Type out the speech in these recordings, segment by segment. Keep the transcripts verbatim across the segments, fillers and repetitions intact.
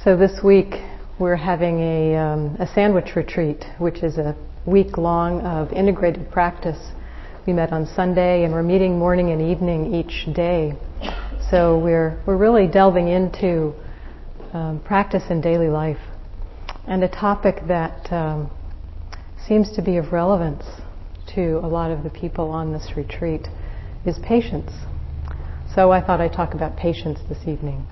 So this week we're having a, um, a sandwich retreat, which is a week long of integrated practice. We met on Sunday and we're meeting morning and evening each day. So we're we're really delving into um, practice in daily life, and a topic that um, seems to be of relevance to a lot of the people on this retreat is patience. So I thought I'd talk about patience this evening.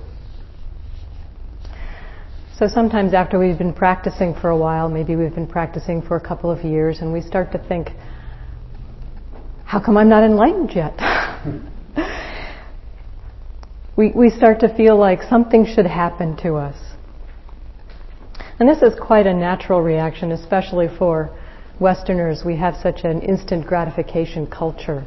So sometimes after we've been practicing for a while, maybe we've been practicing for a couple of years, and we start to think, how come I'm not enlightened yet? we, we start to feel like something should happen to us. And this is quite a natural reaction, especially for Westerners. We have such an instant gratification culture.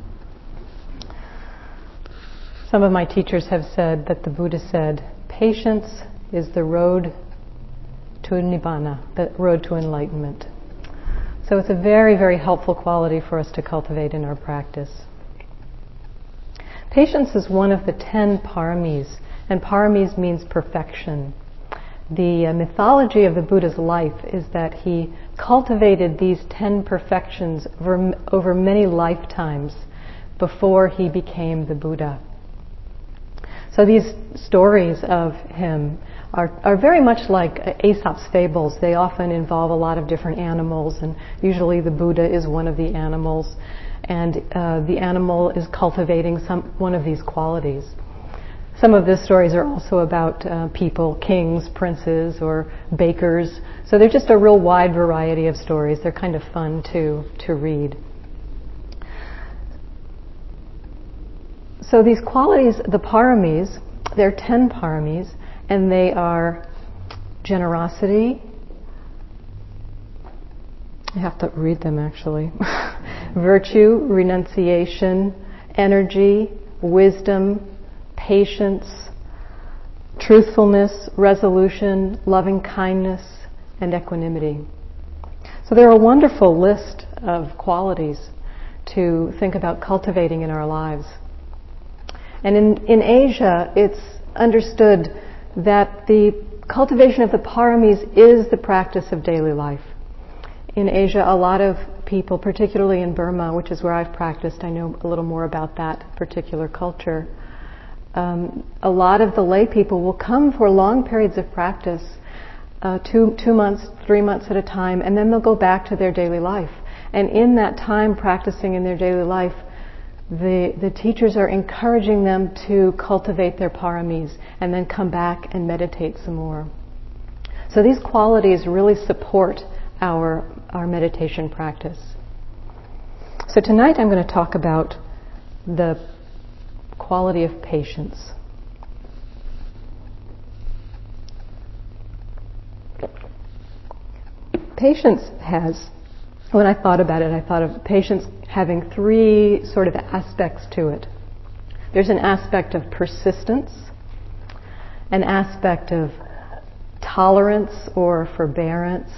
Some of my teachers have said that the Buddha said, patience is the road to Nibbana, the road to enlightenment. So it's a very, very helpful quality for us to cultivate in our practice. Patience is one of the ten paramis, and paramis means perfection. The uh, mythology of the Buddha's life is that he cultivated these ten perfections over, over many lifetimes before he became the Buddha. So these stories of him are, are very much like Aesop's fables. They often involve a lot of different animals, and usually the Buddha is one of the animals, and uh, the animal is cultivating some one of these qualities. Some of the stories are also about uh, people, kings, princes, or bakers. So they're just a real wide variety of stories. They're kind of fun to, to read. So these qualities, the paramis, they're ten paramis, and they are generosity. I have to read them actually. Virtue, renunciation, energy, wisdom, patience, truthfulness, resolution, loving kindness, and equanimity. So they're a wonderful list of qualities to think about cultivating in our lives. And in, in Asia, it's understood that the cultivation of the paramis is the practice of daily life. In Asia, a lot of people, particularly in Burma, which is where I've practiced, I know a little more about that particular culture. Um, a lot of the lay people will come for long periods of practice, uh, two, two months, three months at a time, and then they'll go back to their daily life. And in that time practicing in their daily life, The, the teachers are encouraging them to cultivate their paramis and then come back and meditate some more. So these qualities really support our, our meditation practice. So tonight I'm going to talk about the quality of patience. Patience has, when I thought about it, I thought of patience having three sort of aspects to it. There's an aspect of persistence, an aspect of tolerance or forbearance,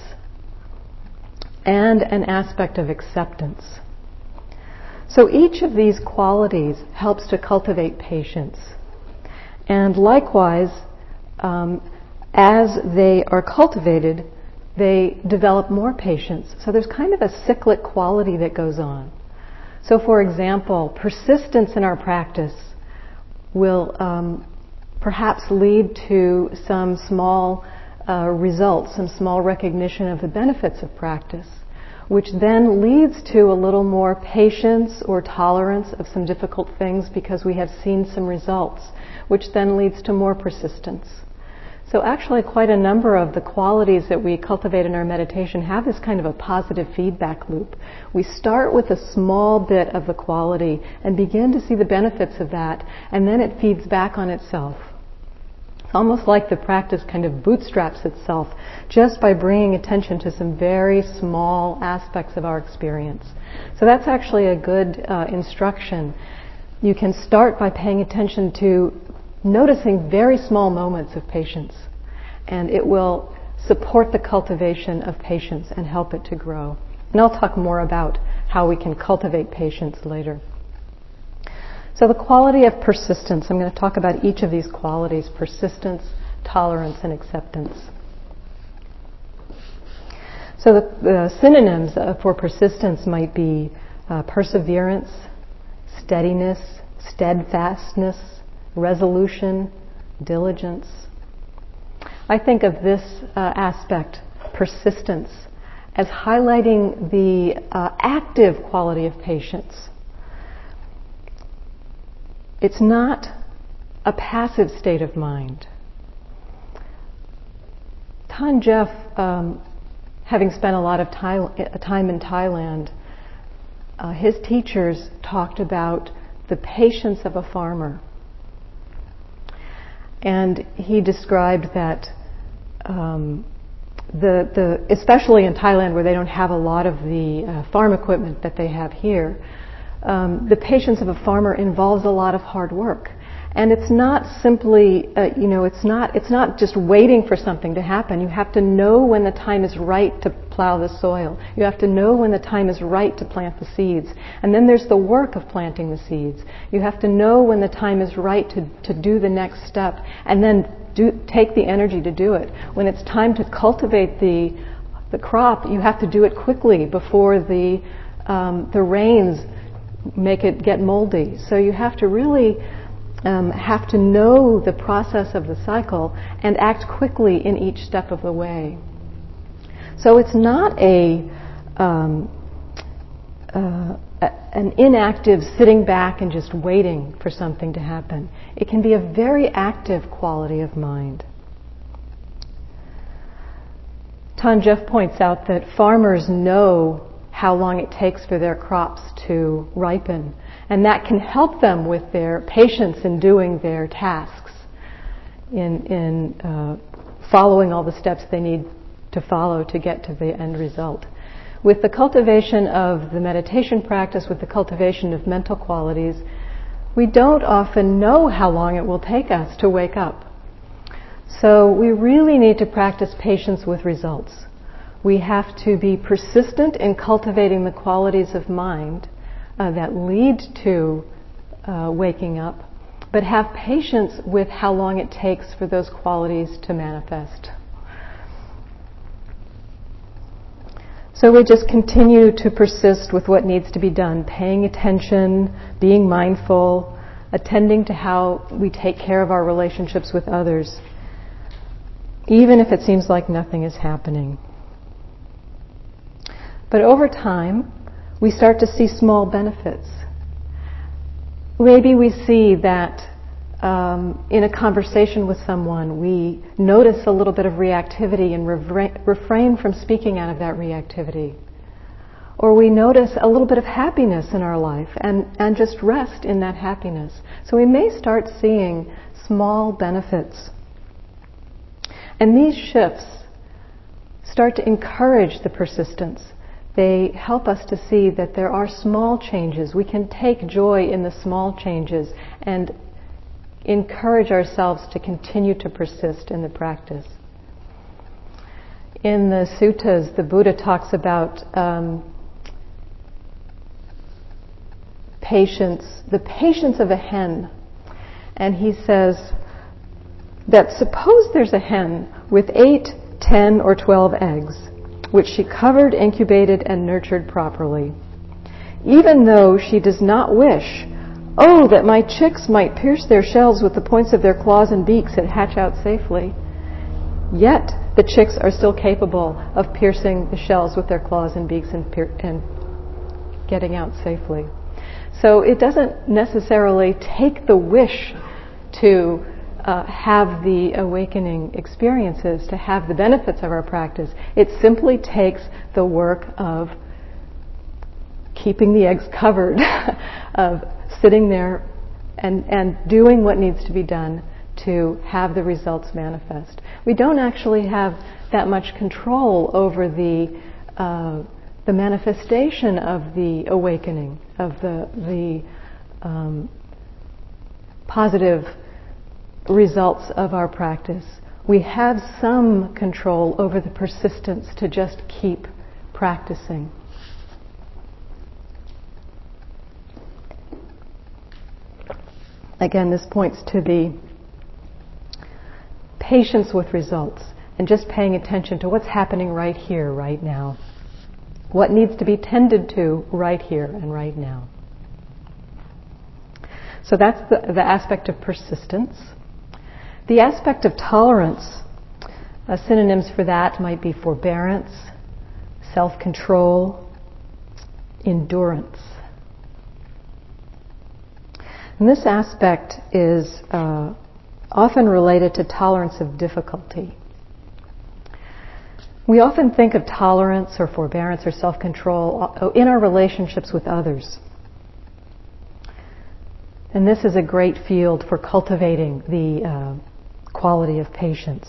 and an aspect of acceptance. So each of these qualities helps to cultivate patience. And likewise, um, as they are cultivated, they develop more patience. So there's kind of a cyclic quality that goes on. So for example, persistence in our practice will um, perhaps lead to some small uh, results, some small recognition of the benefits of practice, which then leads to a little more patience or tolerance of some difficult things because we have seen some results, which then leads to more persistence. So actually quite a number of the qualities that we cultivate in our meditation have this kind of a positive feedback loop. We start with a small bit of the quality and begin to see the benefits of that, and then it feeds back on itself. It's almost like the practice kind of bootstraps itself just by bringing attention to some very small aspects of our experience. So that's actually a good uh, instruction. You can start by paying attention to noticing very small moments of patience, and it will support the cultivation of patience and help it to grow. And I'll talk more about how we can cultivate patience later. So the quality of persistence, I'm going to talk about each of these qualities: persistence, tolerance, and acceptance. So the, the synonyms uh, for persistence might be uh, perseverance, steadiness, steadfastness, resolution, diligence. I think of this uh, aspect, persistence, as highlighting the uh, active quality of patience. It's not a passive state of mind. Tan Jeff, um, having spent a lot of Thai, time in Thailand, uh, his teachers talked about the patience of a farmer. And he described that um, the, the, especially in Thailand where they don't have a lot of the uh, farm equipment that they have here, um, the patience of a farmer involves a lot of hard work. And it's not simply, uh, you know, it's not, it's not just waiting for something to happen. You have to know when the time is right to plow the soil. You have to know when the time is right to plant the seeds. And then there's the work of planting the seeds. You have to know when the time is right to, to do the next step, and then do, take the energy to do it. When it's time to cultivate the, the crop, you have to do it quickly before the, um, the rains make it get moldy. So you have to really Um, have to know the process of the cycle and act quickly in each step of the way. So it's not a, um, uh, a an inactive sitting back and just waiting for something to happen. It can be a very active quality of mind. Tan Jeff points out that farmers know how long it takes for their crops to ripen, and that can help them with their patience in doing their tasks, in, in uh, following all the steps they need to follow to get to the end result. With the cultivation of the meditation practice, with the cultivation of mental qualities, we don't often know how long it will take us to wake up. So we really need to practice patience with results. We have to be persistent in cultivating the qualities of mind uh, that lead to uh, waking up, but have patience with how long it takes for those qualities to manifest. So we just continue to persist with what needs to be done, paying attention, being mindful, attending to how we take care of our relationships with others, even if it seems like nothing is happening. But over time, we start to see small benefits. Maybe we see that um, in a conversation with someone, we notice a little bit of reactivity and refra- refrain from speaking out of that reactivity. Or we notice a little bit of happiness in our life and, and just rest in that happiness. So we may start seeing small benefits. And these shifts start to encourage the persistence. They help us to see that there are small changes. We can take joy in the small changes and encourage ourselves to continue to persist in the practice. In the suttas, the Buddha talks about um, patience, the patience of a hen. And he says that suppose there's a hen with eight, ten, or twelve eggs, which she covered, incubated, and nurtured properly. Even though she does not wish, oh, that my chicks might pierce their shells with the points of their claws and beaks and hatch out safely, yet the chicks are still capable of piercing the shells with their claws and beaks and, pier- and getting out safely. So it doesn't necessarily take the wish to Uh, have the awakening experiences, to have the benefits of our practice. It simply takes the work of keeping the eggs covered, of sitting there and, and doing what needs to be done to have the results manifest. We don't actually have that much control over the uh, the manifestation of the awakening, of the the um, positive results of our practice. We have some control over the persistence to just keep practicing. Again, this points to the patience with results and just paying attention to what's happening right here, right now. What needs to be tended to right here and right now. So that's the, the aspect of persistence. The aspect of tolerance, uh, synonyms for that might be forbearance, self-control, endurance. And this aspect is uh, often related to tolerance of difficulty. We often think of tolerance or forbearance or self-control in our relationships with others. And this is a great field for cultivating the uh, quality of patience.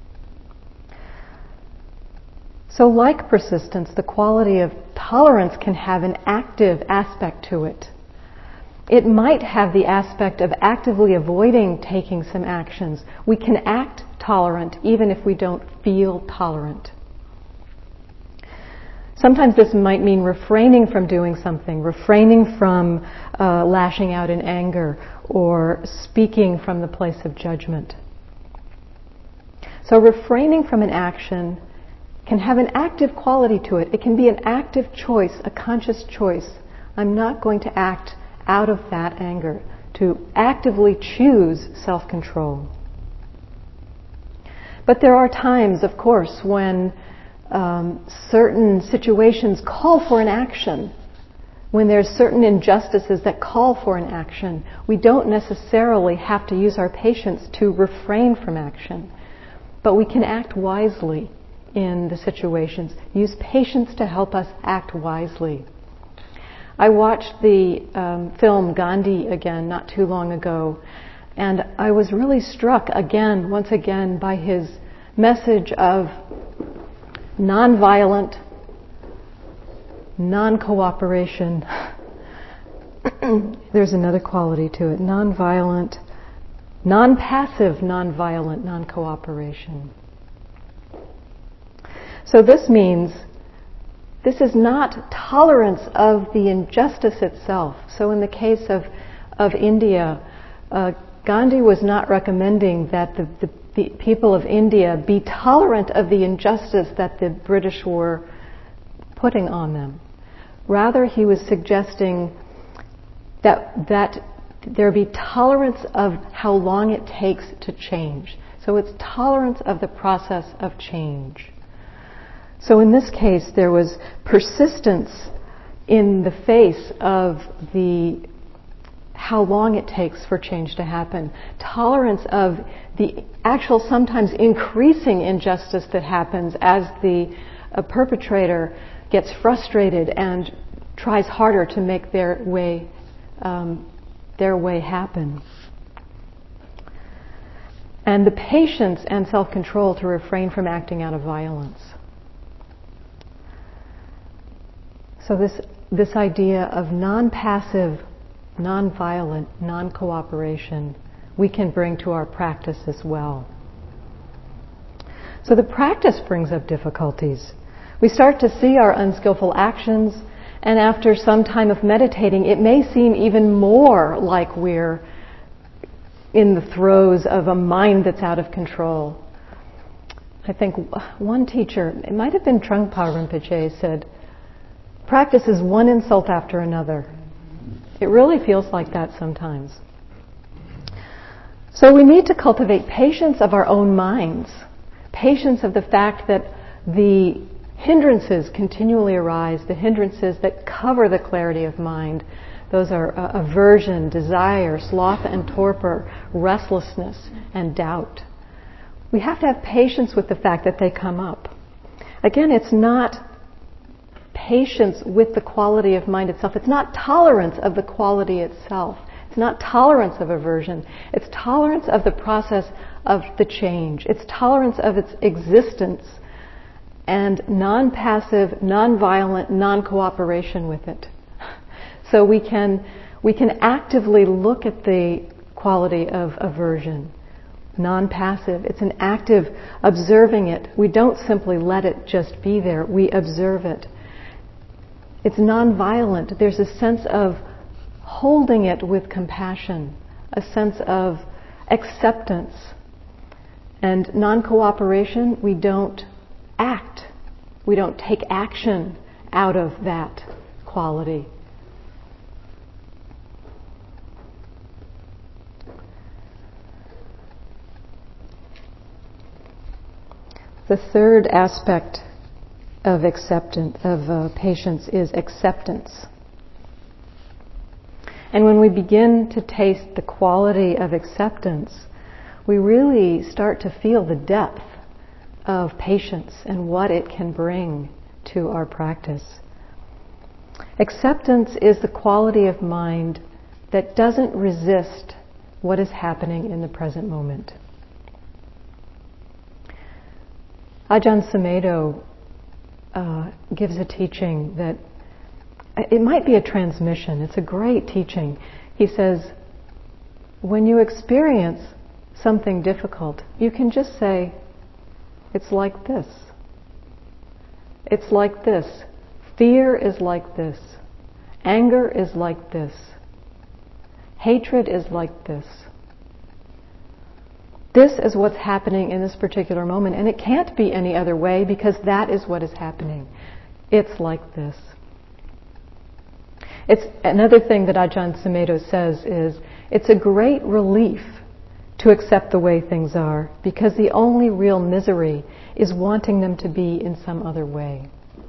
So like persistence, the quality of tolerance can have an active aspect to it. It might have the aspect of actively avoiding taking some actions. We can act tolerant even if we don't feel tolerant. Sometimes this might mean refraining from doing something, refraining from uh, lashing out in anger or speaking from the place of judgment. So refraining from an action can have an active quality to it. It can be an active choice, a conscious choice. I'm not going to act out of that anger, to actively choose self-control. But there are times, of course, when um, certain situations call for an action. When there's certain injustices that call for an action, we don't necessarily have to use our patience to refrain from action. But we can act wisely in the situations. Use patience to help us act wisely. I watched the um, film Gandhi again not too long ago, and I was really struck again, once again, by his message of nonviolent, non-cooperation. There's another quality to it. Nonviolent, non-passive, nonviolent, non-cooperation. So this means this is not tolerance of the injustice itself. So in the case of, of India, uh, Gandhi was not recommending that the, the, the people of India be tolerant of the injustice that the British were putting on them. Rather, he was suggesting that, that there be tolerance of how long it takes to change. So it's tolerance of the process of change. So in this case, there was persistence in the face of the how long it takes for change to happen. Tolerance of the actual sometimes increasing injustice that happens as the uh, perpetrator gets frustrated and tries harder to make their way um, their way happen. And the patience and self-control to refrain from acting out of violence. So this this idea of non-passive, non-violent, non-cooperation we can bring to our practice as well. So the practice brings up difficulties. We start to see our unskillful actions, and after some time of meditating, it may seem even more like we're in the throes of a mind that's out of control. I think one teacher, it might have been Trungpa Rinpoche, said, practice is one insult after another. It really feels like that sometimes. So we need to cultivate patience of our own minds, patience of the fact that the hindrances continually arise, the hindrances that cover the clarity of mind. Those are uh, aversion, desire, sloth and torpor, restlessness and doubt. We have to have patience with the fact that they come up. Again, it's not patience with the quality of mind itself. It's not tolerance of the quality itself. It's not tolerance of aversion. It's tolerance of the process of the change. It's tolerance of its existence and non-passive, non-violent, non-cooperation with it. So we can we can actively look at the quality of aversion. Non-passive. It's an active observing it. We don't simply let it just be there. We observe it. It's non-violent. There's a sense of holding it with compassion, a sense of acceptance, And non-cooperation, we don't act. We don't take action out of that quality. The third aspect of acceptance, of uh, patience, is acceptance. And when we begin to taste the quality of acceptance, we really start to feel the depth of patience and what it can bring to our practice. Acceptance is the quality of mind that doesn't resist what is happening in the present moment. Ajahn Sumedho uh, gives a teaching that, it might be a transmission, it's a great teaching. He says, when you experience something difficult, you can just say, it's like this. It's like this. Fear is like this. Anger is like this. Hatred is like this. This is what's happening in this particular moment, and it can't be any other way because that is what is happening. It's like this. It's another thing that Ajahn Sumedho says is, it's a great relief to accept the way things are, because the only real misery is wanting them to be in some other way.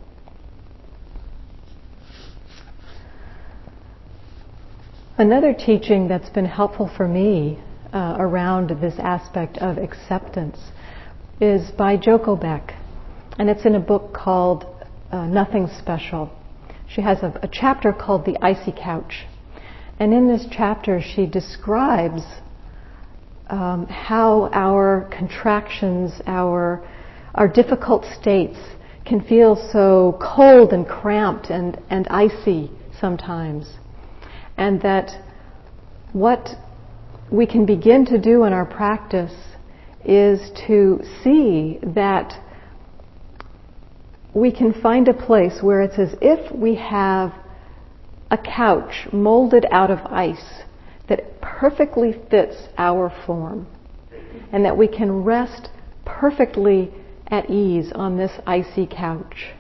Another teaching that's been helpful for me uh, around this aspect of acceptance is by Joko Beck, and it's in a book called uh, Nothing Special. She has a, a chapter called The Icy Couch, and in this chapter she describes um, how our contractions, our our difficult states can feel so cold and cramped and, and icy sometimes, and that what we can begin to do in our practice is to see that we can find a place where it's as if we have a couch molded out of ice that perfectly fits our form, and that we can rest perfectly at ease on this icy couch.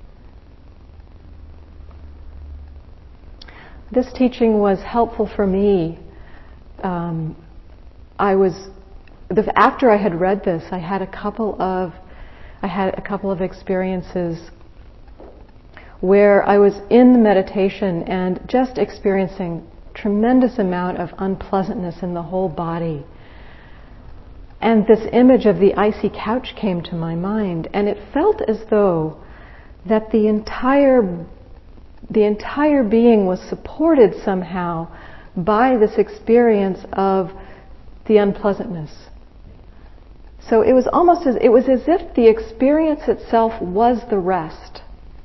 This teaching was helpful for me. Um, I was, after I had read this, I had a couple of, I had a couple of experiences where I was in the meditation and just experiencing tremendous amount of unpleasantness in the whole body. And this image of the icy couch came to my mind, and it felt as though that the entire the entire being was supported somehow by this experience of the unpleasantness. So it was almost as it was as if the experience itself was the rest.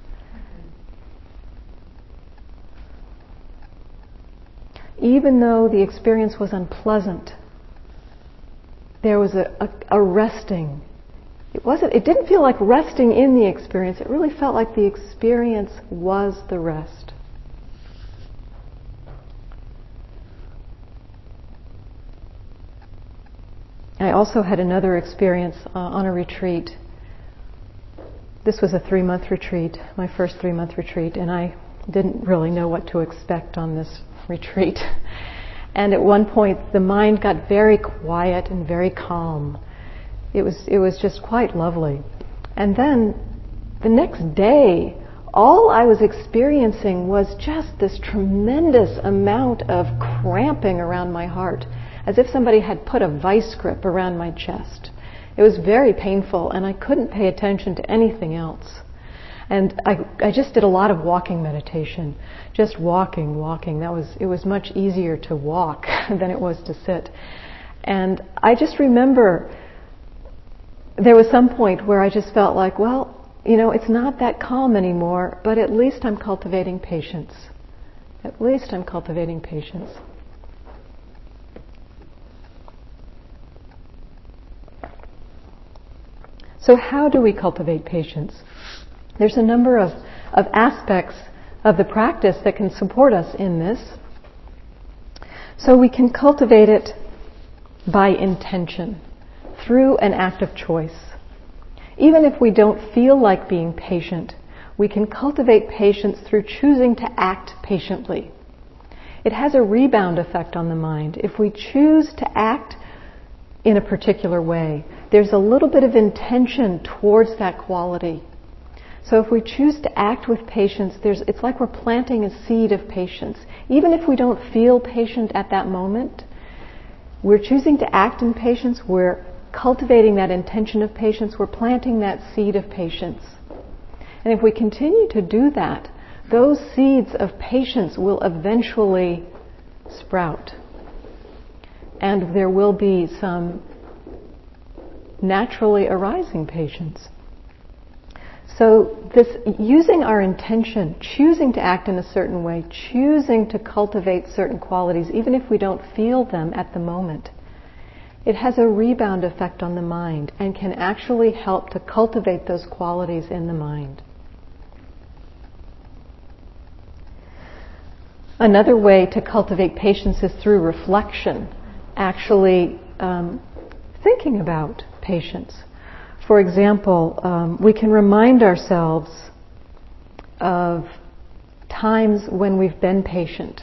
Even though the experience was unpleasant, there was a, a, a resting. It wasn't. It didn't feel like resting in the experience. It really felt like the experience was the rest. I also had another experience uh, on a retreat. This was a three-month retreat, my first three-month retreat, and I didn't really know what to expect on this retreat. And at one point, the mind got very quiet and very calm. It was it was just quite lovely. And then the next day, all I was experiencing was just this tremendous amount of cramping around my heart, as if somebody had put a vice grip around my chest. It was very painful, and I couldn't pay attention to anything else. And I, I just did a lot of walking meditation, just walking, walking. That was it was much easier to walk than it was to sit. And I just remember there was some point where I just felt like, well, you know, it's not that calm anymore, but at least I'm cultivating patience. At least I'm cultivating patience. So how do we cultivate patience? There's a number of, of aspects of the practice that can support us in this. So we can cultivate it by intention, through an act of choice. Even if we don't feel like being patient, we can cultivate patience through choosing to act patiently. It has a rebound effect on the mind. If we choose to act in a particular way, there's a little bit of intention towards that quality. So if we choose to act with patience, there's, it's like we're planting a seed of patience. Even if we don't feel patient at that moment, we're choosing to act in patience, we're cultivating that intention of patience, we're planting that seed of patience. And if we continue to do that, those seeds of patience will eventually sprout. And there will be some naturally arising patience. So this using our intention, choosing to act in a certain way, choosing to cultivate certain qualities, even if we don't feel them at the moment, it has a rebound effect on the mind and can actually help to cultivate those qualities in the mind. Another way to cultivate patience is through reflection, actually um, thinking about patience. For example, um, we can remind ourselves of times when we've been patient.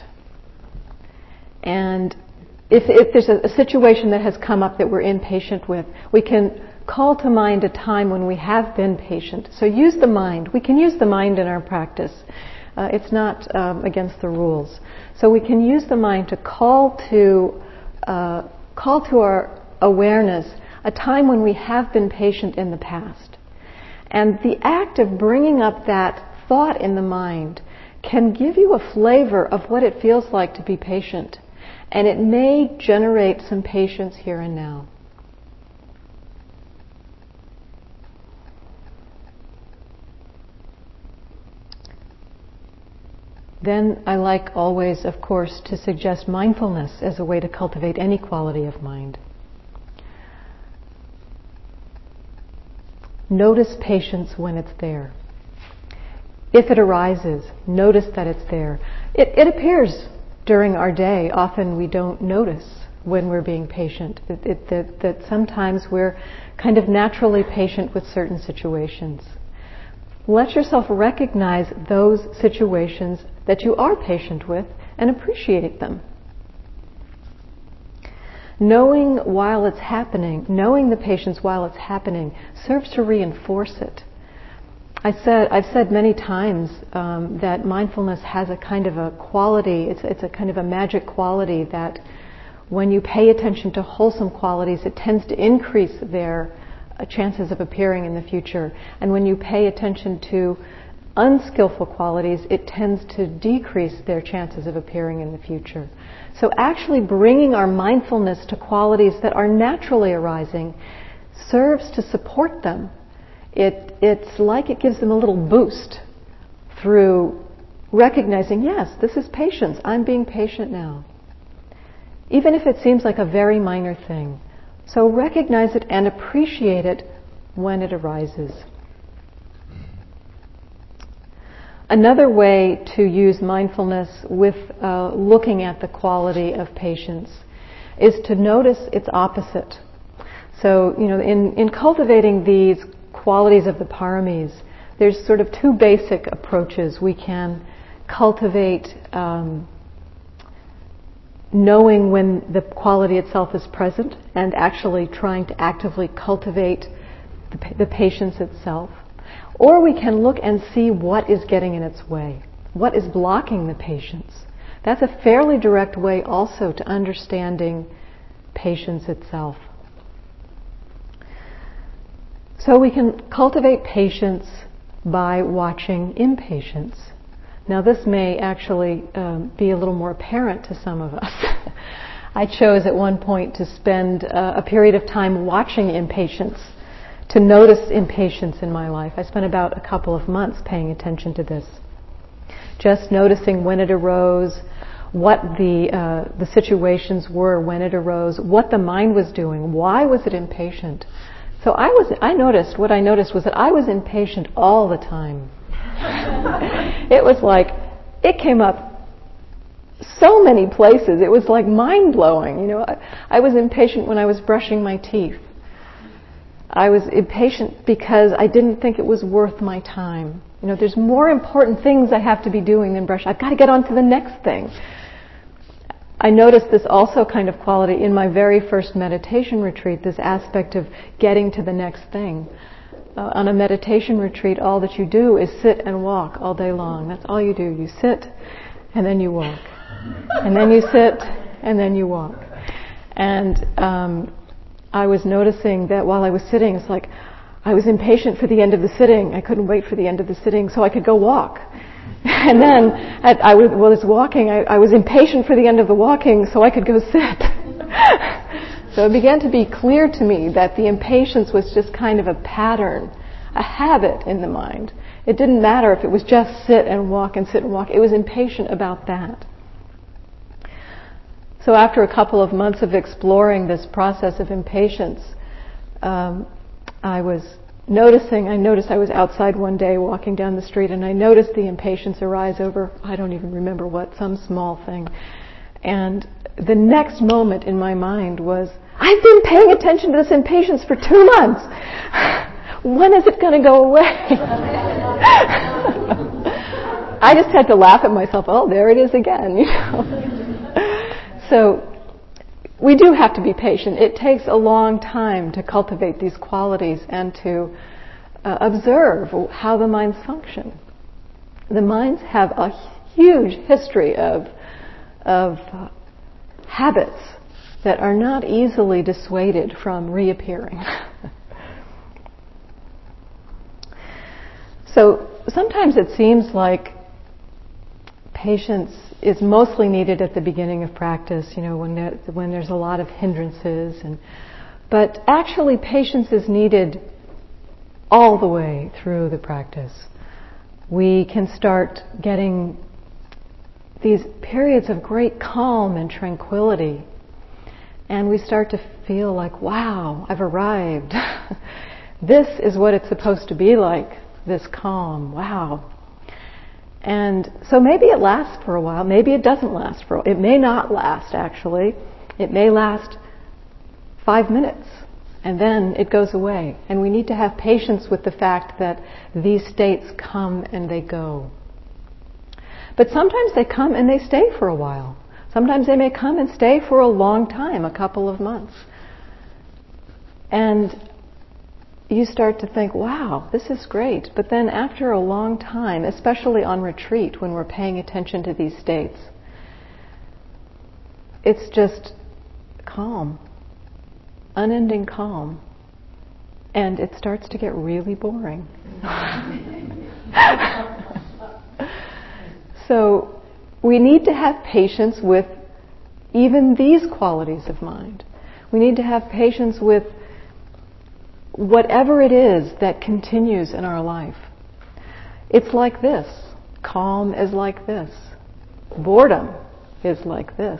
And if, if there's a, a situation that has come up that we're impatient with, we can call to mind a time when we have been patient. So use the mind. We can use the mind in our practice. Uh, it's not um, against the rules. So we can use the mind to call to uh, call to our awareness a time when we have been patient in the past. And the act of bringing up that thought in the mind can give you a flavor of what it feels like to be patient. And it may generate some patience here and now. Then I like always, of course, to suggest mindfulness as a way to cultivate any quality of mind. Notice patience when it's there. If it arises, notice that it's there. It, it appears during our day. Often we don't notice when we're being patient. It, it, that, that sometimes we're kind of naturally patient with certain situations. Let yourself recognize those situations that you are patient with and appreciate them. Knowing while it's happening, knowing the patience while it's happening, serves to reinforce it. I said, I've said many times um, that mindfulness has a kind of a quality, it's, it's a kind of a magic quality that when you pay attention to wholesome qualities, it tends to increase their uh, chances of appearing in the future. And when you pay attention to unskillful qualities, it tends to decrease their chances of appearing in the future. So actually bringing our mindfulness to qualities that are naturally arising serves to support them. It, it's like it gives them a little boost through recognizing, yes, this is patience. I'm being patient now. Even if it seems like a very minor thing. So recognize it and appreciate it when it arises. Another way to use mindfulness with uh, looking at the quality of patience is to notice its opposite. So, you know, in, in cultivating these qualities of the paramis, there's sort of two basic approaches. We can cultivate um, knowing when the quality itself is present and actually trying to actively cultivate the, the patience itself. Or we can look and see what is getting in its way, what is blocking the patience. That's a fairly direct way also to understanding patience itself. So we can cultivate patience by watching impatience. Now this may actually um, be a little more apparent to some of us. I chose at one point to spend uh, a period of time watching impatience, to notice impatience in my life. I spent about a couple of months paying attention to this. Just noticing when it arose, what the uh, the situations were when it arose, what the mind was doing, why was it impatient. So I was I noticed, what I noticed was that I was impatient all the time. It was like, it came up so many places. It was like mind-blowing. You know, I, I was impatient when I was brushing my teeth. I was impatient because I didn't think it was worth my time. You know, there's more important things I have to be doing than brush. I've got to get on to the next thing. I noticed this also kind of quality in my very first meditation retreat, this aspect of getting to the next thing. Uh, on a meditation retreat, all that you do is sit and walk all day long. That's all you do. You sit, and then you walk. And then you sit, and then you walk. And um, I was noticing that while I was sitting, it's like I was impatient for the end of the sitting. I couldn't wait for the end of the sitting so I could go walk. And then at, I was, was walking, I, I was impatient for the end of the walking so I could go sit. So it began to be clear to me that the impatience was just kind of a pattern, a habit in the mind. It didn't matter if it was just sit and walk and sit and walk. It was impatient about that. So after a couple of months of exploring this process of impatience, um, I was noticing, I noticed I was outside one day walking down the street, and I noticed the impatience arise over, I don't even remember what, some small thing. And the next moment in my mind was, I've been paying attention to this impatience for two months. When is it going to go away? I just had to laugh at myself. Oh, there it is again, you know. So we do have to be patient. It takes a long time to cultivate these qualities and to uh, observe how the minds function. The minds have a huge history of, of uh, habits that are not easily dissuaded from reappearing. So sometimes it seems like patience is mostly needed at the beginning of practice, you know, when there, when there's a lot of hindrances, and but actually patience is needed all the way through the practice. We can start getting these periods of great calm and tranquility, and we start to feel like, wow, I've arrived. This is what it's supposed to be like, this calm, wow. And so maybe it lasts for a while, maybe it doesn't last for a while. It may not last, actually. It may last five minutes, and then it goes away. And we need to have patience with the fact that these states come and they go. But sometimes they come and they stay for a while. Sometimes they may come and stay for a long time, a couple of months. And you start to think, wow, this is great. But then after a long time, especially on retreat when we're paying attention to these states, it's just calm, unending calm. And it starts to get really boring. So we need to have patience with even these qualities of mind. We need to have patience with whatever it is that continues in our life. It's like this. Calm is like this. Boredom is like this.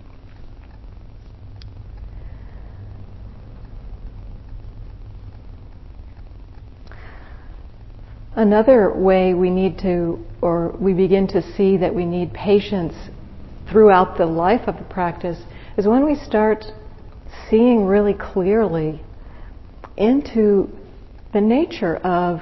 Another way we need to, or we begin to see that we need patience throughout the life of the practice, is when we start seeing really clearly into the nature of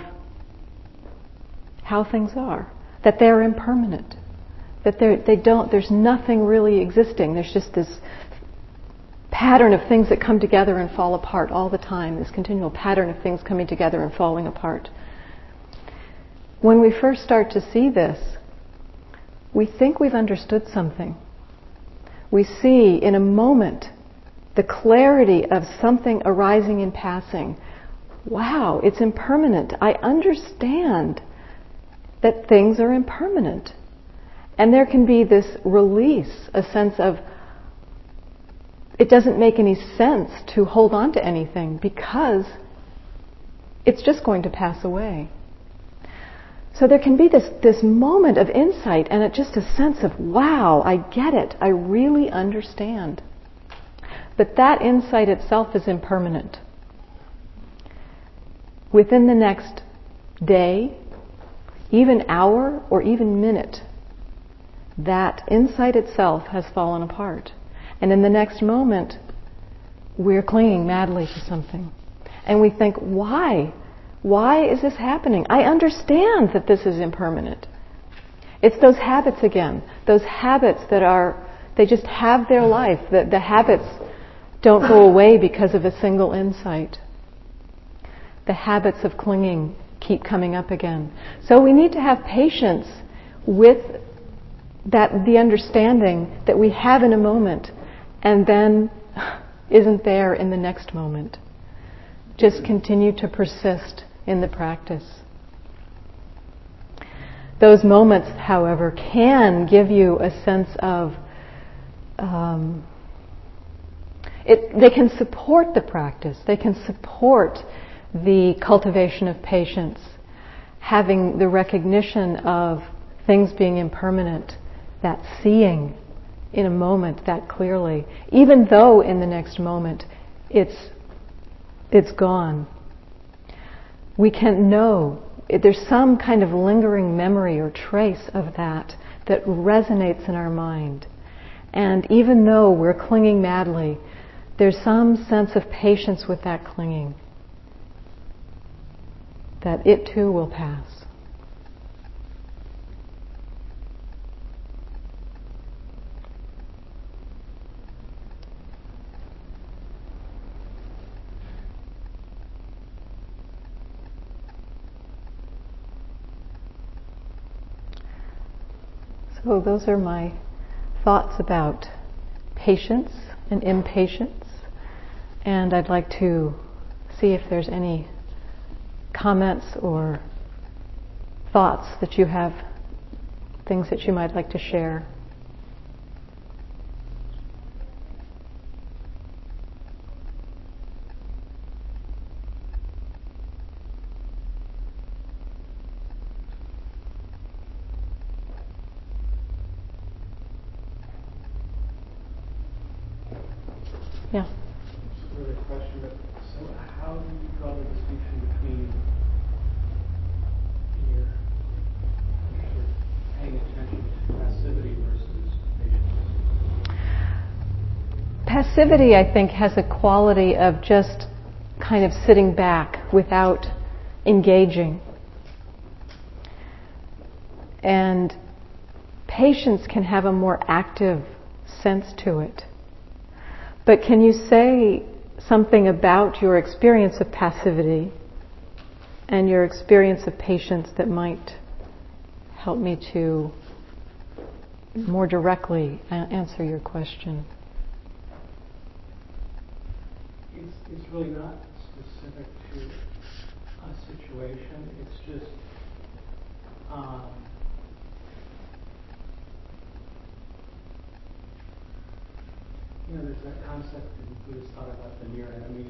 how things are, that they're impermanent, that they're, they don't, there's nothing really existing. There's just this pattern of things that come together and fall apart all the time, this continual pattern of things coming together and falling apart. When we first start to see this, we think we've understood something. We see in a moment the clarity of something arising and passing. Wow, it's impermanent. I understand that things are impermanent. And there can be this release, a sense of it doesn't make any sense to hold on to anything because it's just going to pass away. So there can be this, this moment of insight and it just a sense of, wow, I get it. I really understand. But that insight itself is impermanent. Within the next day, even hour, or even minute, that insight itself has fallen apart. And in the next moment, we're clinging madly to something. And we think, why? Why is this happening? I understand that this is impermanent. It's those habits again, those habits that are, they just have their life. The, the habits don't go away because of a single insight. The habits of clinging keep coming up again. So we need to have patience with that, the understanding that we have in a moment and then isn't there in the next moment. Just continue to persist in the practice. Those moments, however, can give you a sense of, um, it, they can support the practice. They can support the cultivation of patience, having the recognition of things being impermanent, that seeing in a moment that clearly, even though in the next moment it's it's gone. We can know, there's some kind of lingering memory or trace of that that resonates in our mind. And even though we're clinging madly, there's some sense of patience with that clinging, that it too will pass. So those are my thoughts about patience and impatience. And I'd like to see if there's any comments or thoughts that you have, things that you might like to share. Yeah. Another question, but so how do you draw the distinction between your, your paying attention to passivity versus patience? Passivity, I think, has a quality of just kind of sitting back without engaging. And patience can have a more active sense to it. But can you say something about your experience of passivity and your experience of patience that might help me to more directly answer your question? It's, it's really not specific to a situation. It's just um, you know, there's that concept in Buddhist thought about the near enemy.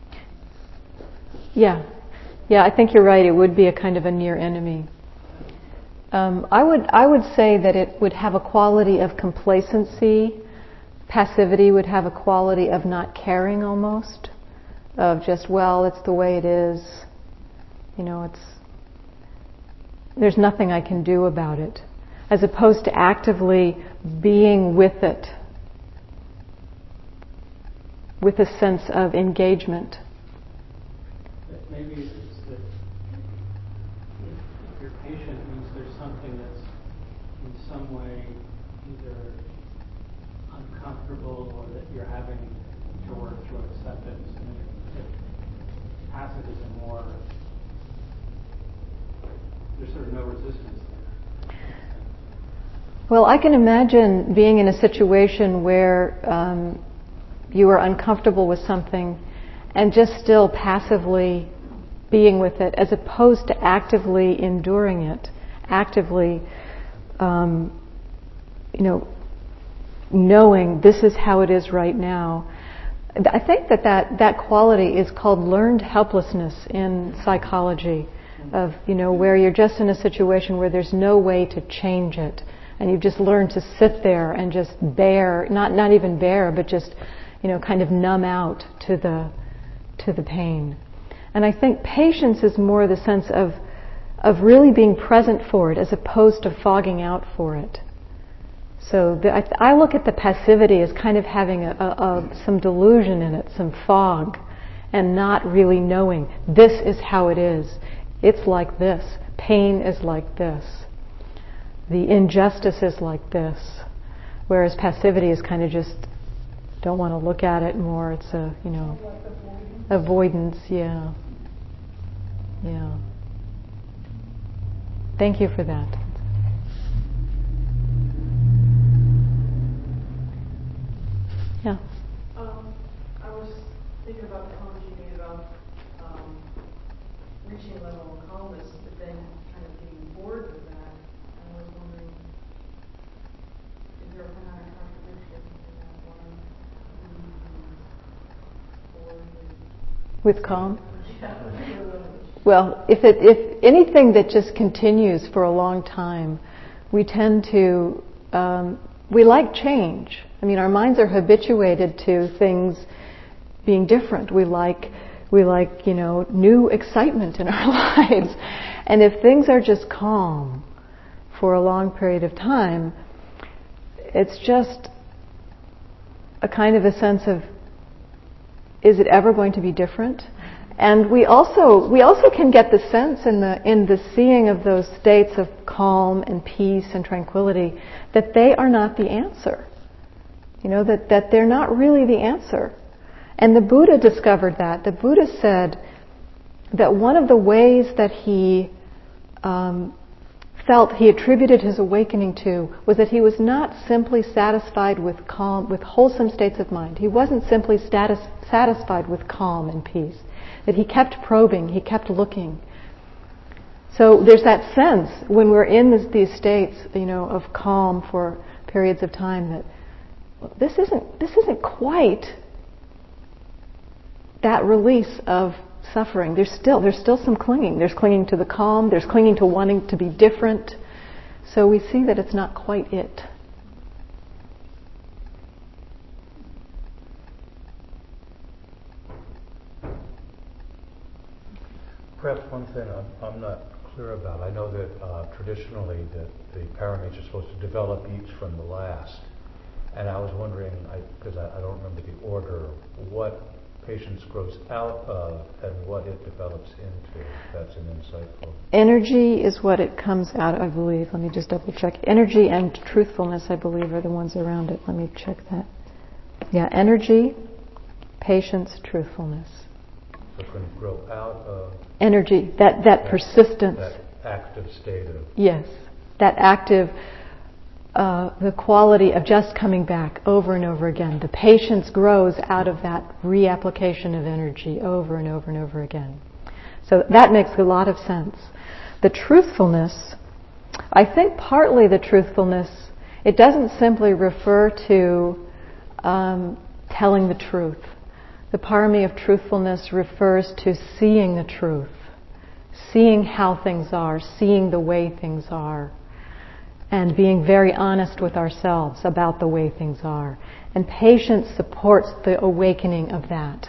Yeah, yeah, I think you're right. It would be a kind of a near enemy. Um, I would I would say that it would have a quality of complacency. Passivity would have a quality of not caring almost, of just, well, it's the way it is. You know, it's there's nothing I can do about it, as opposed to actively being with it, with a sense of engagement. Maybe it's that if, if you're patient, it means there's something that's in some way either uncomfortable or that you're having to work through acceptance. And if, if passive is a more, there's sort of no resistance there. Well, I can imagine being in a situation where um, you are uncomfortable with something and just still passively being with it, as opposed to actively enduring it, actively, um, you know, knowing this is how it is right now. I think that that, that quality is called learned helplessness in psychology, of, you know, where you're just in a situation where there's no way to change it, and you just learn to sit there and just bear, not not even bear, but just, you know, kind of numb out to the to the pain. And I think patience is more the sense of of really being present for it, as opposed to fogging out for it. So the, I, I look at the passivity as kind of having a, a, a, some delusion in it, some fog, and not really knowing this is how it is. It's like this. Pain is like this. The injustice is like this. Whereas passivity is kind of just don't want to look at it more. It's a, you know, like avoidance. avoidance. Yeah. Yeah. Thank you for that. Yeah. Um, I was thinking about the comments you made about um, reaching a level of calmness, but then kind of being bored with that. And I was wondering, is there a kind of contradiction in that one? With calm? Well, if it, if anything that just continues for a long time, we tend to, um, we like change. I mean, our minds are habituated to things being different. We like, we like, you know, new excitement in our lives. And if things are just calm for a long period of time, it's just a kind of a sense of, is it ever going to be different? And we also we also can get the sense in the in the seeing of those states of calm and peace and tranquility that they are not the answer. You know, that, that they're not really the answer. And the Buddha discovered that. The Buddha said that one of the ways that he um, felt he attributed his awakening to was that he was not simply satisfied with calm, with wholesome states of mind. He wasn't simply status, satisfied with calm and peace. That he kept probing, he kept looking. So there's that sense when we're in this, these states, you know, of calm for periods of time that well, this isn't this isn't quite that release of suffering. There's still there's still some clinging. There's clinging to the calm. There's clinging to wanting to be different. So we see that it's not quite it. Perhaps one thing I'm, I'm not clear about. I know that uh, traditionally that the paramates are supposed to develop each from the last, and I was wondering, because I, I, I don't remember the order, what patience grows out of and what it develops into. That's an insightful. Energy is what it comes out, I believe. Let me just double check. Energy and truthfulness, I believe, are the ones around it. Let me check that. Yeah, energy, patience, truthfulness. So it's going to grow out of energy, that, that, that persistence. That active state of... Yes, that active, uh, the quality of just coming back over and over again. The patience grows out of that reapplication of energy over and over and over again. So that makes a lot of sense. The truthfulness, I think partly the truthfulness, it doesn't simply refer to um, telling the truth. The parami of truthfulness refers to seeing the truth, seeing how things are, seeing the way things are, and being very honest with ourselves about the way things are. And patience supports the awakening of that.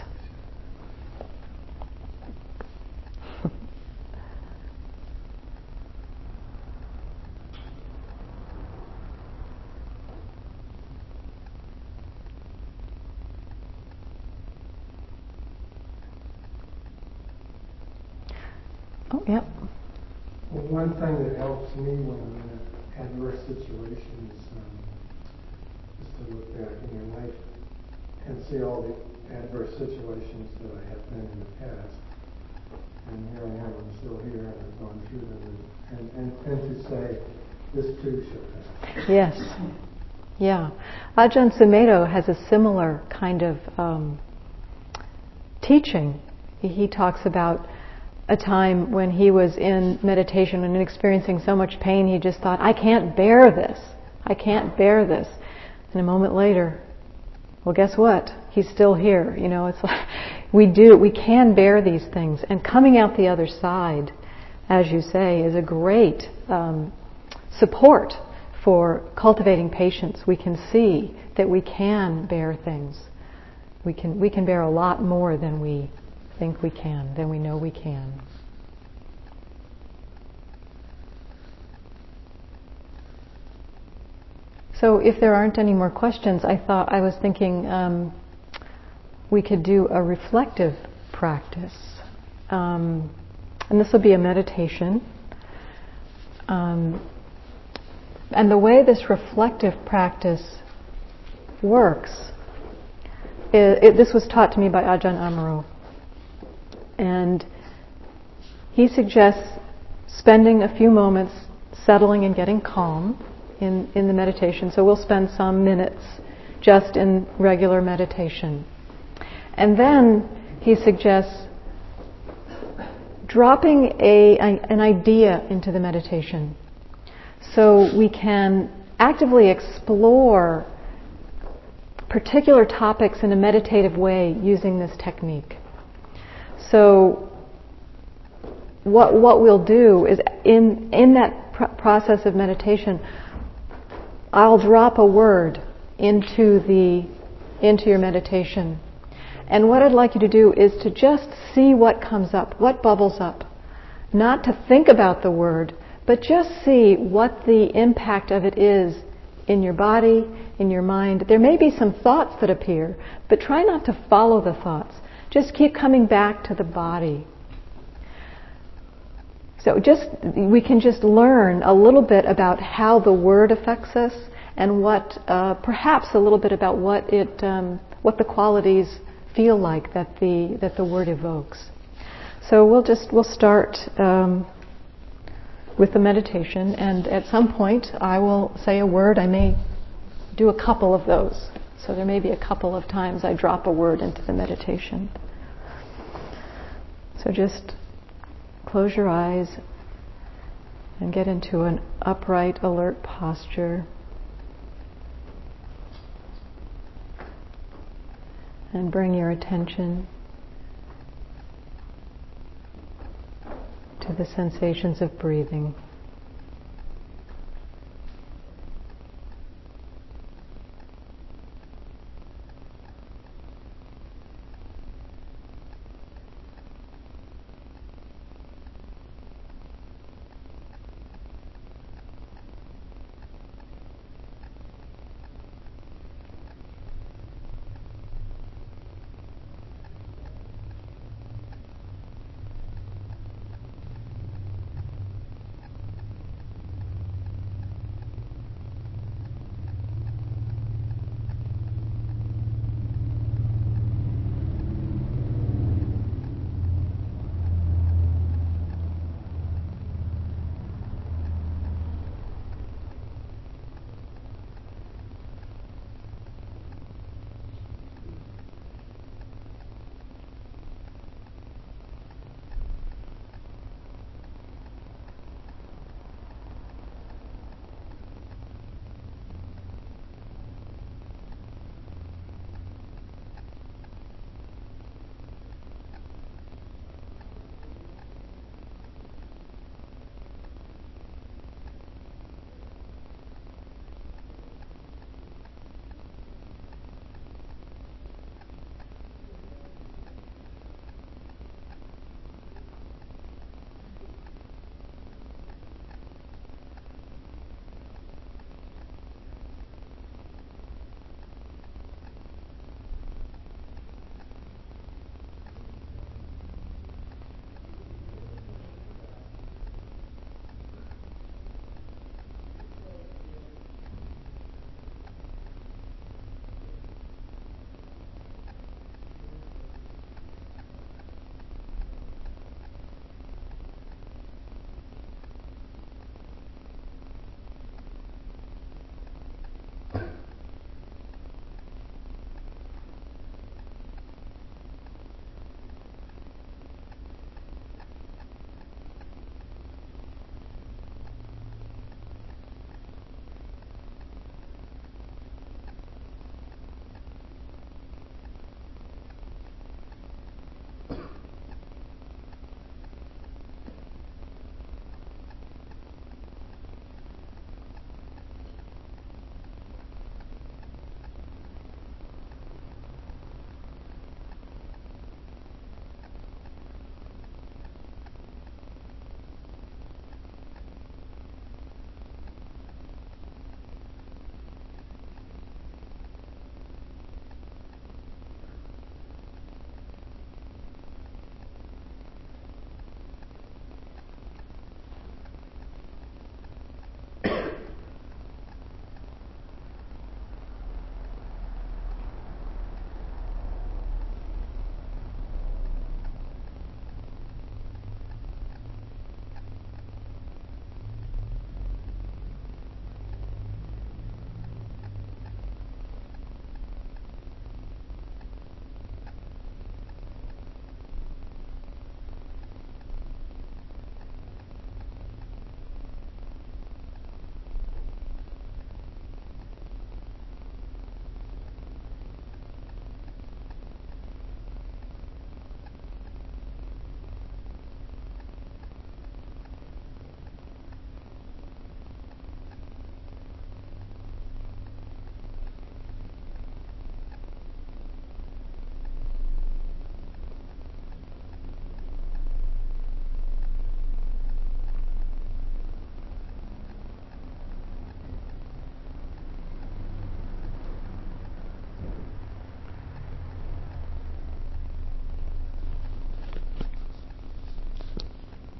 Oh, yeah. Well, one thing that helps me when I'm in adverse situations um, is to look back in your life and see all the adverse situations that I have been in the past. And here I am, I'm still here, and I've gone through them. And, and, and to say, this too shall pass. Yes. Yeah. Ajahn Sumedho has a similar kind of um, teaching. He, he talks about a time when he was in meditation and experiencing so much pain, he just thought, I can't bear this. I can't bear this. And a moment later, well, guess what? He's still here. You know, it's like we do, we can bear these things. And coming out the other side, as you say, is a great um, support for cultivating patience. We can see that we can bear things. We can we can bear a lot more than we think we can, than we know we can. So if there aren't any more questions, I thought I was thinking um, we could do a reflective practice. Um, and this will be a meditation. Um, and the way this reflective practice works, it, it, this was taught to me by Ajahn Amaro. And he suggests spending a few moments settling and getting calm in, in the meditation. So we'll spend some minutes just in regular meditation. And then he suggests dropping a, an idea into the meditation so we can actively explore particular topics in a meditative way using this technique. So what what we'll do is in in that pr- process of meditation, I'll drop a word into the into your meditation. And what I'd like you to do is to just see what comes up, what bubbles up. Not to think about the word, but just see what the impact of it is in your body, in your mind. There may be some thoughts that appear, but try not to follow the thoughts. Just keep coming back to the body. So just we can just learn a little bit about how the word affects us, and what uh, perhaps a little bit about what it um, what the qualities feel like that the that the word evokes. So we'll just we'll start um, with the meditation, and at some point I will say a word. I may do a couple of those. So there may be a couple of times I drop a word into the meditation. So just close your eyes and get into an upright, alert posture. And bring your attention to the sensations of breathing.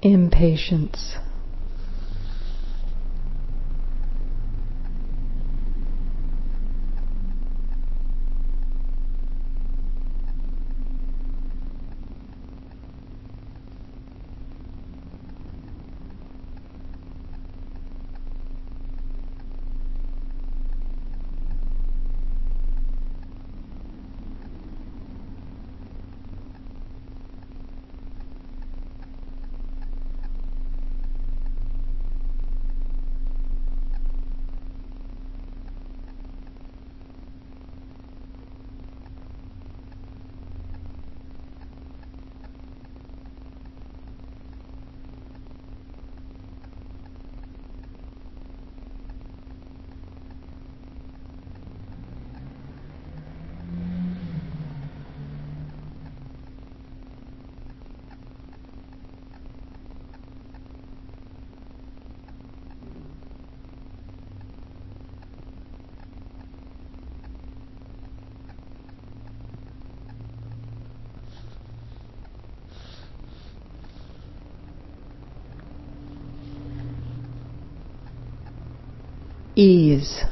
impatience, ease,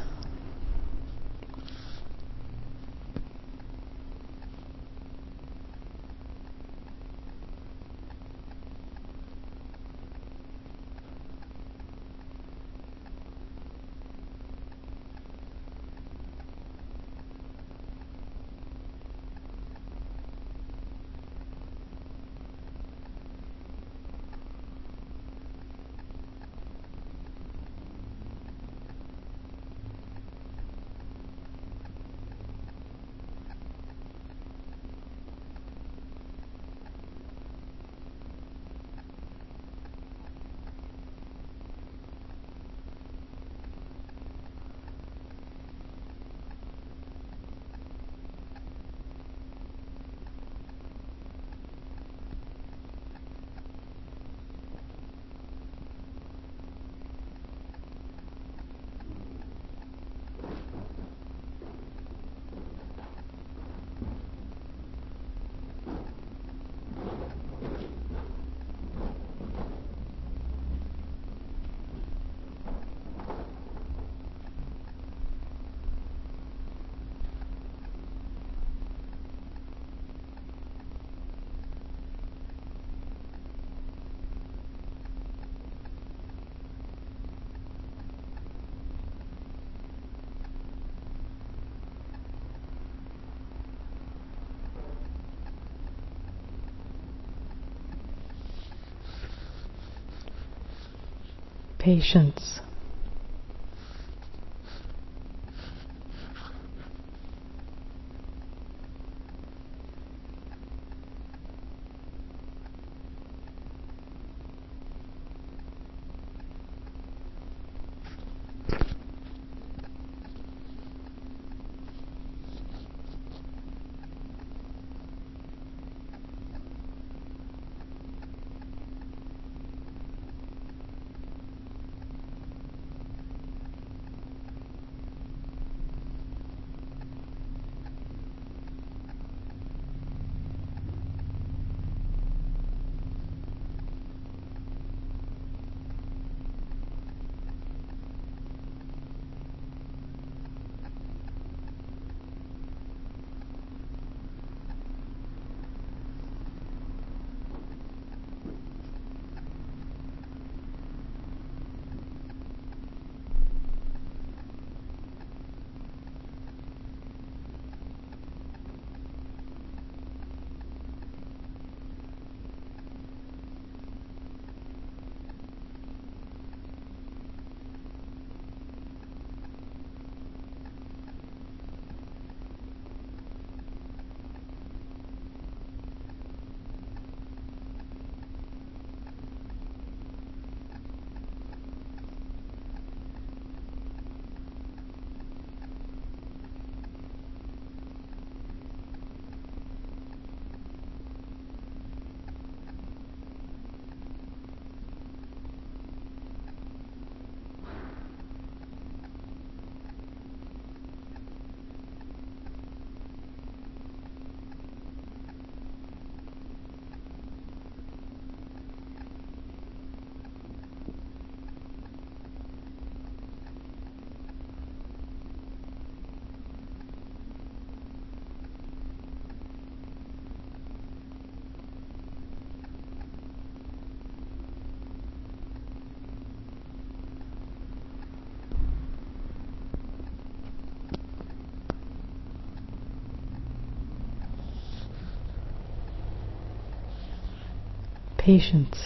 patience, patience.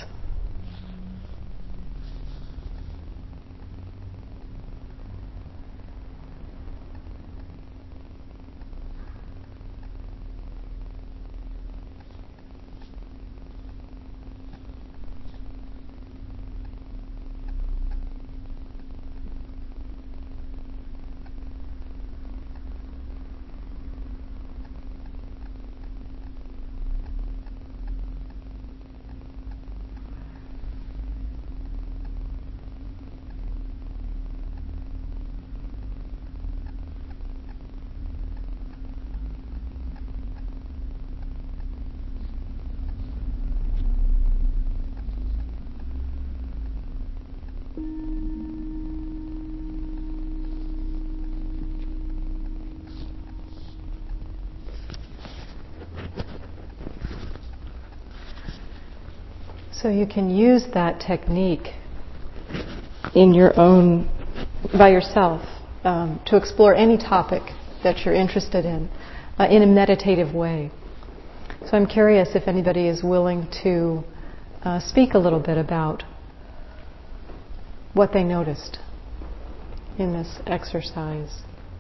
So you can use that technique in your own, by yourself, um, to explore any topic that you're interested in, uh, in a meditative way. So I'm curious if anybody is willing to uh, speak a little bit about what they noticed in this exercise.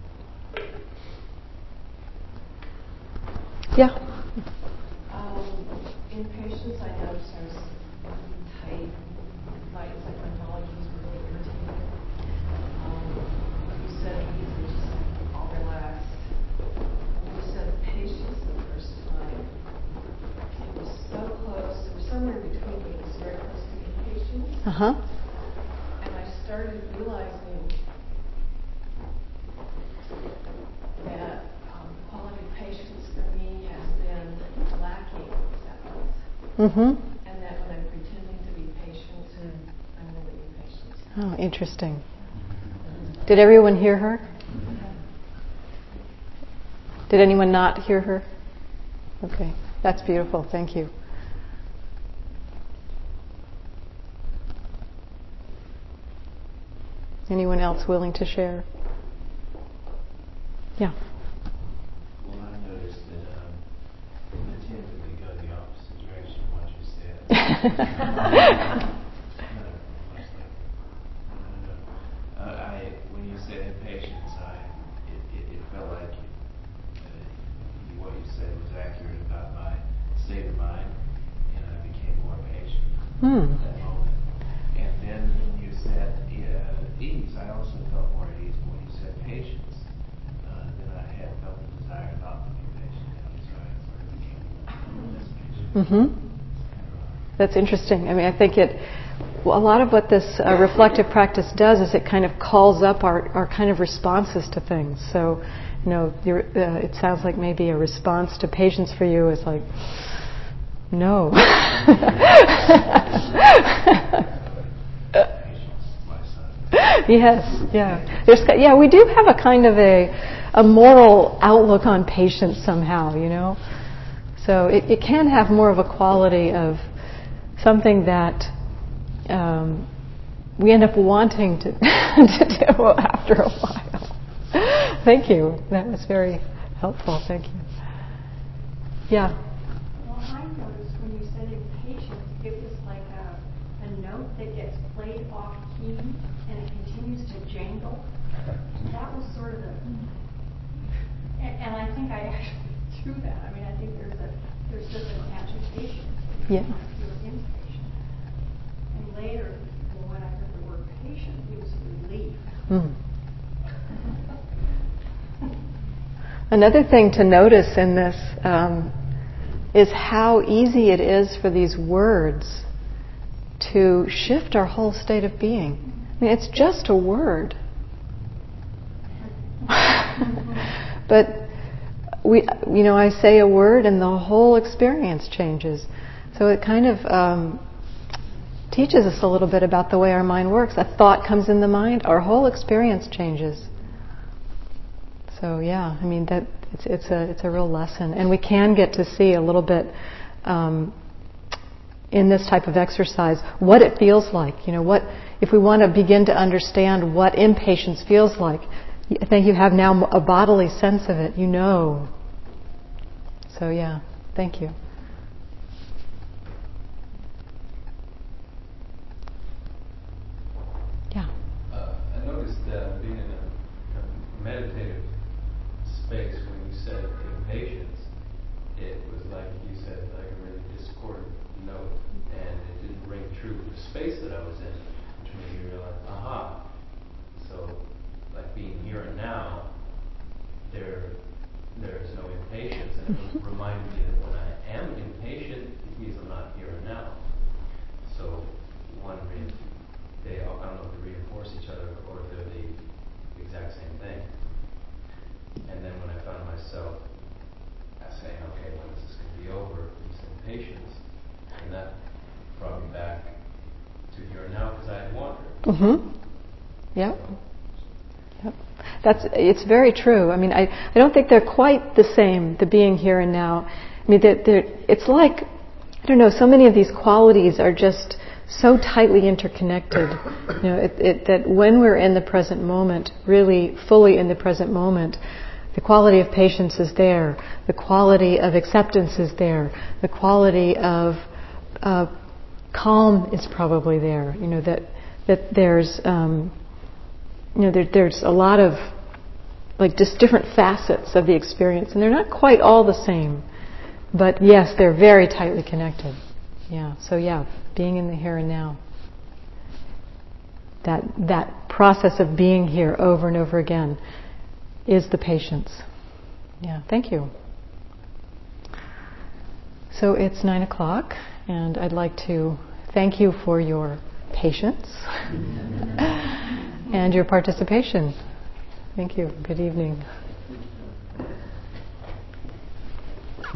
Yeah? Um, in patience, I noticed I was tight. My, it's like my molecules were really irritated. Um, you said easy, just like all relaxed. You said patience the first time. It was so close. It was somewhere in between, but it was very close to impatience. Uh huh. And I started realizing that um, quality of patience for me has been lacking acceptance. Mm-hmm. And that when I'm pretending to be patient, I'm really impatient. Oh, interesting. Did everyone hear her? Did anyone not hear her? Okay, that's beautiful. Thank you. Anyone else willing to share? Yeah. Well, I noticed that um, I tended to go the opposite direction of what you said. uh, much like, uh, I, when you said impatience, I, it, it, it felt like uh, what you said was accurate about my state of mind, and I became more patient Hmm. at that moment. And then when you said uh, ease, I also felt more at ease. But when you said patience, uh, then I had felt the desire not to be patient. And so I sort of became less patient. Mm-hmm. That's interesting. I mean, I think it, well, a lot of what this uh, reflective practice does is it kind of calls up our, our kind of responses to things. So, you know, you're, uh, it sounds like maybe a response to patience for you is like, no. Yes, yeah. There's, yeah, we do have a kind of a, a moral outlook on patience somehow, you know. So it, it can have more of a quality of something that um, we end up wanting to, to do after a while. Thank you. That was very helpful. Thank you. Yeah. Well, I noticed when you said impatience, it was like a, a note that gets played off key and it continues to jangle. That was sort of a, and, and I think I actually do that. I mean, I think there's a there's just an agitation. Yeah. You're impatient. And later, well, when I heard the word patient, it was relief. Mm. Another thing to notice in this um, is how easy it is for these words to shift our whole state of being. I mean, it's just a word. But we, you know, I say a word and the whole experience changes. So it kind of um, teaches us a little bit about the way our mind works. A thought comes in the mind, our whole experience changes. So yeah, I mean that it's it's a it's a real lesson, and we can get to see a little bit um, in this type of exercise what it feels like. You know, what if we want to begin to understand what impatience feels like? I think you have now a bodily sense of it. You know. So yeah, thank you. through the space that I was in, which made me realize, aha, so like being here and now, there there is no impatience, and it reminded me that when I am impatient, it means I'm not here and now. So wondering if they, I don't know if they reinforce each other or if they're the exact same thing. And then when I found myself saying, okay, when is this going to be over? This impatience, and that brought me back to here and now because I had wandered. Mm-hmm. Yep. Yep. That's, it's very true. I mean, I, I don't think they're quite the same, the being here and now. I mean, they're, they're, it's like, I don't know, so many of these qualities are just so tightly interconnected. You know, it, it, that when we're in the present moment, really fully in the present moment, the quality of patience is there. The quality of acceptance is there. The quality of uh, calm is probably there. You know, that that there's um, you know there, there's a lot of like just different facets of the experience, and they're not quite all the same. But yes, they're very tightly connected. Yeah. So yeah, being in the here and now. That that process of being here over and over again is the patience. Yeah, thank you. So it's nine o'clock, and I'd like to thank you for your patience and your participation. Thank you. Good evening.